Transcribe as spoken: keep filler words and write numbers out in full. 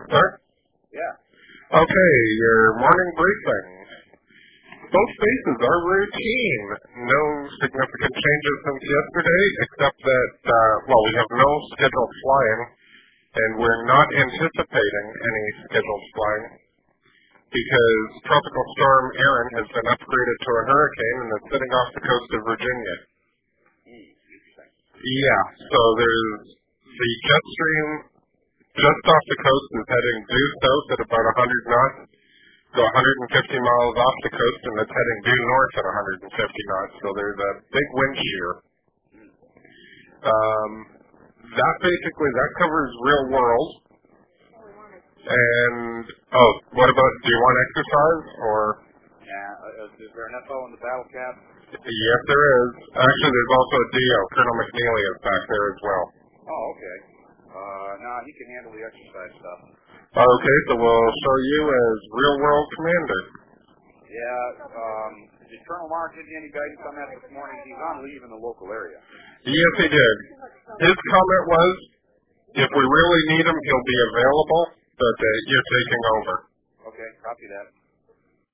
Sir? Yeah. Okay, your morning briefing. Both bases are routine. No significant changes since yesterday, except that, uh, well, we have no scheduled flying, and we're not anticipating any scheduled flying because Tropical Storm Erin has been upgraded to a hurricane and is sitting off the coast of Virginia. Mm, interesting. Yeah, so there's the jet stream just off the coast is heading due south at about one hundred knots, so one hundred fifty miles off the coast, and it's heading due north at one hundred fifty knots, so there's a big wind shear. Um, that basically, that covers real world. And, oh, what about, do you want exercise, or? Yeah, uh, is there an F O in the battle cap? Yes, there is. Actually, there's also a D O. Colonel McNeely is back there as well. Oh, okay. Uh, no, he can handle the exercise stuff. Okay, so we'll show you as real-world commander. Yeah, um, did Colonel Mark give you any guidance on that this morning? He's on leave in the local area. Yes, he did. His comment was, if we really need him, he'll be available, but uh, you're taking over. Okay, copy that.